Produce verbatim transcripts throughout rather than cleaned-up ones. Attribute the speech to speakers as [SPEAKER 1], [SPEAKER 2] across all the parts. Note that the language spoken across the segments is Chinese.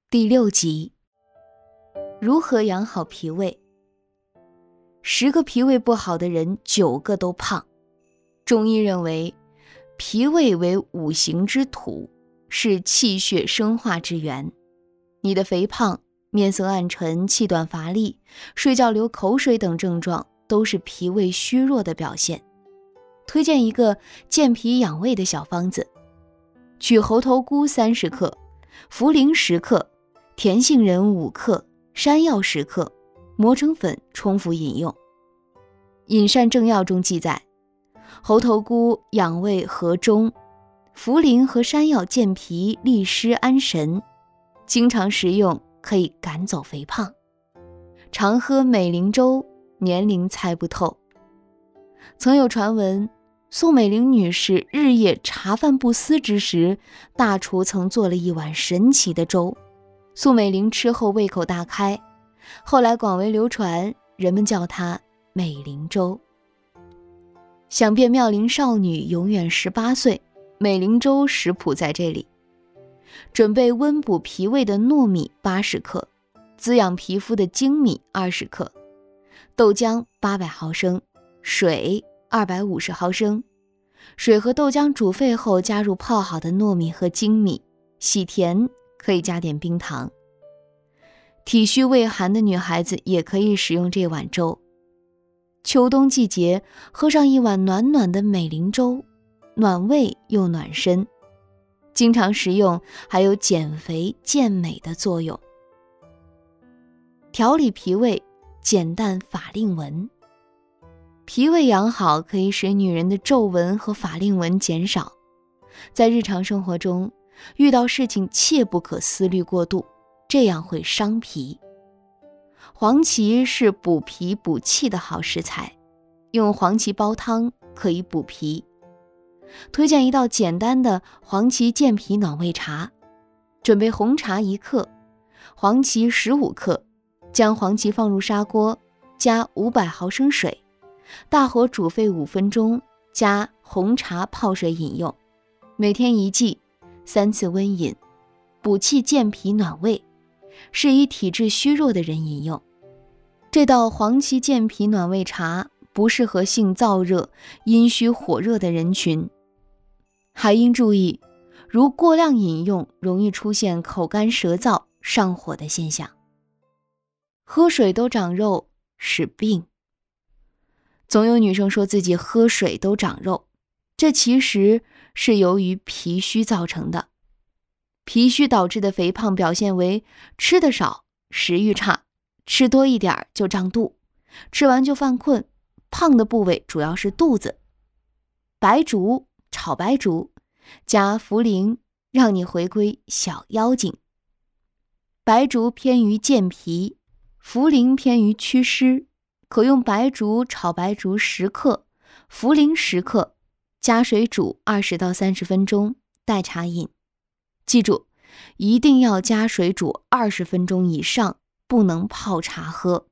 [SPEAKER 1] 第六集，如何养好脾胃？十个脾胃不好的人，九个都胖。中医认为，脾胃为五行之土，是气血生化之源。你的肥胖、面色暗沉、气短乏力、睡觉流口水等症状，都是脾胃虚弱的表现。推荐一个健脾养胃的小方子：取猴头菇三十克、茯苓十克、甜杏仁五克、山药十克，磨成粉冲服饮用。饮膳正要中记载，猴头菇养胃和中，茯苓和山药健脾利湿安神，经常食用可以赶走肥胖。常喝美龄粥，年龄猜不透。曾有传闻，宋美龄女士日夜茶饭不思之时，大厨曾做了一碗神奇的粥，宋美龄吃后胃口大开，后来广为流传，人们叫她美龄粥。想变妙龄少女，永远十八岁，美龄粥食谱在这里。准备温补脾胃的糯米八十克，滋养皮肤的精米二十克，豆浆八百毫升，水二百五十毫升。水和豆浆煮沸后，加入泡好的糯米和精米，喜甜，可以加点冰糖。体虚胃寒的女孩子也可以食用这碗粥。秋冬季节，喝上一碗暖暖的美龄粥，暖胃又暖身。经常食用还有减肥健美的作用。调理脾胃，简淡法令纹。脾胃养好可以使女人的皱纹和法令纹减少。在日常生活中，遇到事情切不可思虑过度，这样会伤脾。黄芪是补脾补气的好食材，用黄芪煲汤可以补脾。推荐一道简单的黄芪健脾暖胃茶。准备红茶一克，黄芪十五克，将黄芪放入砂锅，加五百毫升水，大火煮沸五分钟，加红茶泡水饮用。每天一剂，三次温饮，补气健脾暖胃，适宜体质虚弱的人饮用。这道黄芪健脾暖胃茶不适合性燥热、阴虚火热的人群。还应注意，如过量饮用，容易出现口干舌燥、上火的现象。喝水都长肉是病。总有女生说自己喝水都长肉，这其实是由于脾虚造成的。脾虚导致的肥胖表现为吃得少、食欲差，吃多一点就胀肚，吃完就犯困，胖的部位主要是肚子。白术炒白术加茯苓，让你回归小妖精。白术偏于健脾，茯苓偏于祛湿，可用白术炒白术十克，茯苓十克，加水煮二十到三十分钟，代茶饮。记住，一定要加水煮二十分钟以上，不能泡茶喝。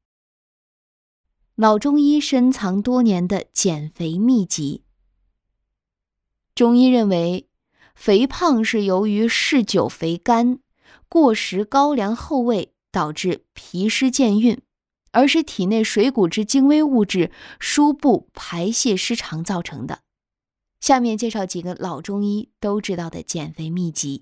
[SPEAKER 1] 老中医深藏多年的减肥秘籍。中医认为，肥胖是由于嗜酒肥甘、过食高粱厚味，导致脾湿健运，而使体内水谷之精微物质输布排泄失常造成的。下面介绍几个老中医都知道的减肥秘籍。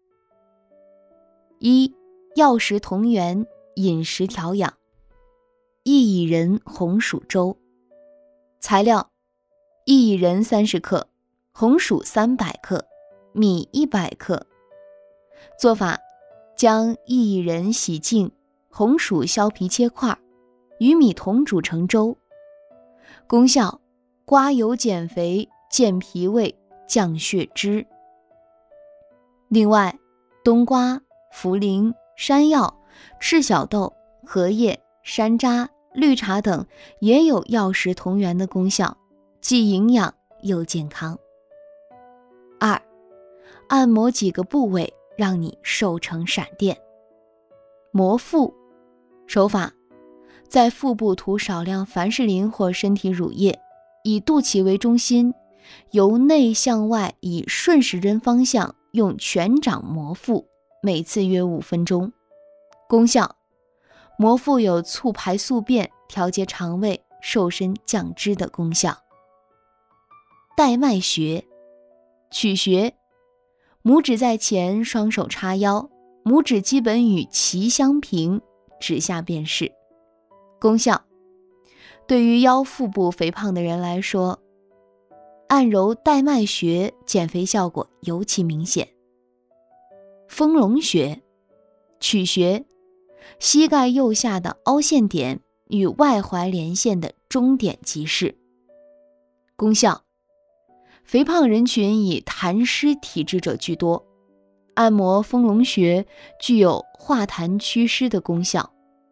[SPEAKER 1] 一、药食同源，饮食调养。薏苡仁红薯粥。材料：薏苡仁三十克，红薯三百克，米一百克。做法：将薏苡仁洗净，红薯削皮切块，与米同煮成粥。功效：刮油减肥，健脾胃，降血脂。另外，冬瓜、茯苓、山药、赤小豆、荷叶、山楂、绿茶等也有药食同源的功效，既营养又健康。二、按摩几个部位，让你瘦成闪电。摩腹。手法：在腹部涂少量凡士林或身体乳液，以肚脐为中心，由内向外以顺时针方向用拳掌摩腹， 每次约五分钟。功效：膜腹有促排宿便、调节肠胃、瘦身降脂的功效。带脉穴，取穴，拇指在前，双手叉腰，拇指基本与齐相平，指下便是。功效：对于腰腹部肥胖的人来说，按揉带脉穴减肥效果尤其明显。丰隆穴，取穴，膝盖右下的凹陷点与外踝连线的中点即是。功效：肥胖人群以痰湿体质者居多，按摩丰隆穴具有化痰祛湿的功效。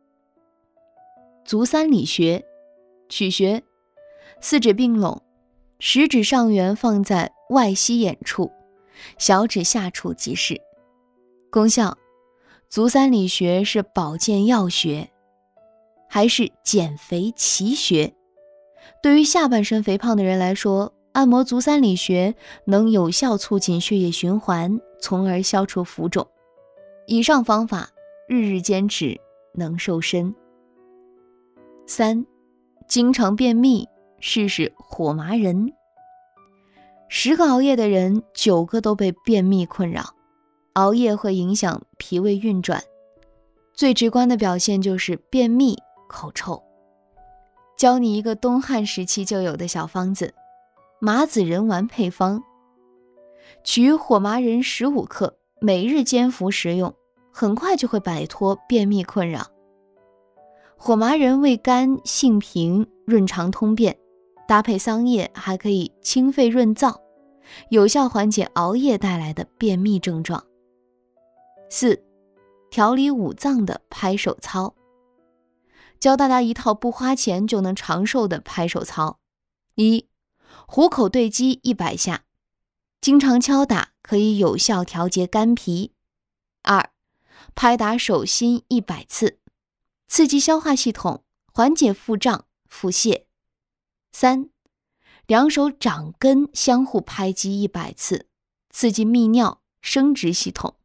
[SPEAKER 1] 足三里穴，取穴，四指并拢，食指上缘放在外膝眼处，小指下处即是。功效：足三里穴是保健药穴，还是减肥奇穴。对于下半身肥胖的人来说，按摩足三里穴能有效促进血液循环，从而消除浮肿。以上方法日日坚持，能瘦身。三、经常便秘，试试火麻仁。十个熬夜的人，九个都被便秘困扰。熬夜会影响脾胃运转，最直观的表现就是便秘、口臭。教你一个东汉时期就有的小方子，麻子仁丸配方。取火麻仁十五克，每日煎服食用，很快就会摆脱便秘困扰。火麻仁味甘性平，润肠通便，搭配桑叶还可以清肺润燥，有效缓解熬夜带来的便秘症状。四、调理五脏的拍手操。教大家一套不花钱就能长寿的拍手操。一、虎口对击一百下，经常敲打可以有效调节肝脾。二、拍打手心一百次，刺激消化系统，缓解腹胀、腹泻。三、两手掌根相互拍击一百次，刺激泌尿、生殖系统。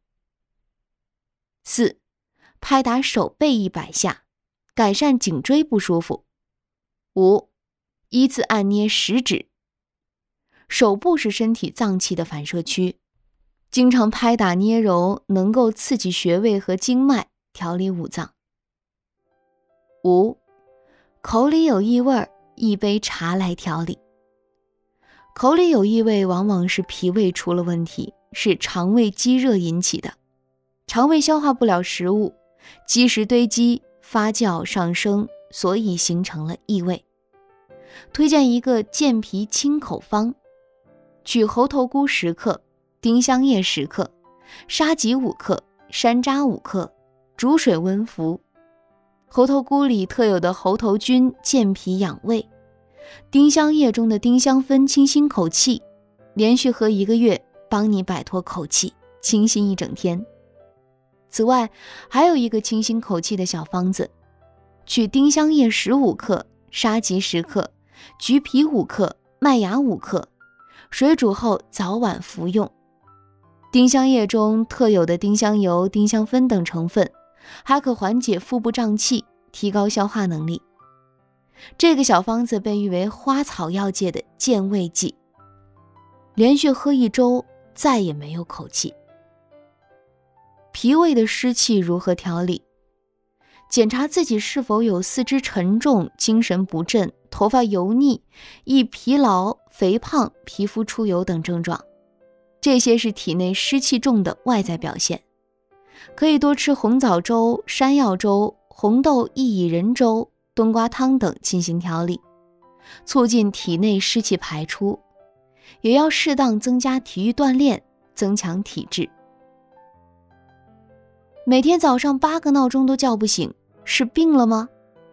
[SPEAKER 1] 四、拍打手背一百下，改善颈椎不舒服。五、依次按捏食指。手部是身体脏器的反射区，经常拍打捏揉能够刺激穴位和经脉，调理五脏。五、口里有异味，一杯茶来调理。口里有异味往往是脾胃出了问题，是肠胃积热引起的。肠胃消化不了食物，积食堆积，发酵上升，所以形成了异味。推荐一个健脾清口方，取猴头菇十克，丁香叶十克，沙棘五克，山楂五克，煮水温服。猴头菇里特有的猴头菌健脾养胃，丁香叶中的丁香酚清新口气，连续喝一个月，帮你摆脱口气，清新一整天。此外，还有一个清新口气的小方子，取丁香叶十五克，沙棘十克，橘皮五克，麦芽五克，水煮后早晚服用。丁香叶中特有的丁香油、丁香酚等成分，还可缓解腹部胀气，提高消化能力。这个小方子被誉为花草药界的健胃剂。连续喝一周，再也没有口气。脾胃的湿气如何调理？检查自己是否有四肢沉重、精神不振、头发油腻、易疲劳、肥胖、皮肤出油等症状，这些是体内湿气重的外在表现。可以多吃红枣粥、山药粥、红豆薏苡仁粥、冬瓜汤等进行调理，促进体内湿气排出，也要适当增加体育锻炼，增强体质。每天早上八个闹钟都叫不醒，是病了吗？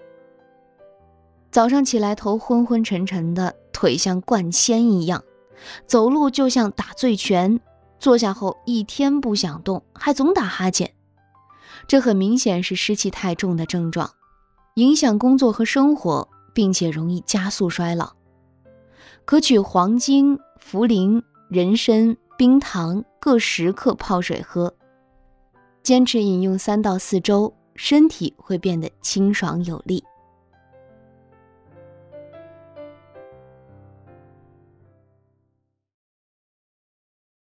[SPEAKER 1] 早上起来头昏昏沉沉的，腿像灌铅一样，走路就像打醉拳，坐下后一天不想动，还总打哈欠。这很明显是湿气太重的症状，影响工作和生活，并且容易加速衰老。可取黄精、茯苓、人参、冰糖各十克泡水喝。 坚持饮用三到四周，身体会变得清爽有力。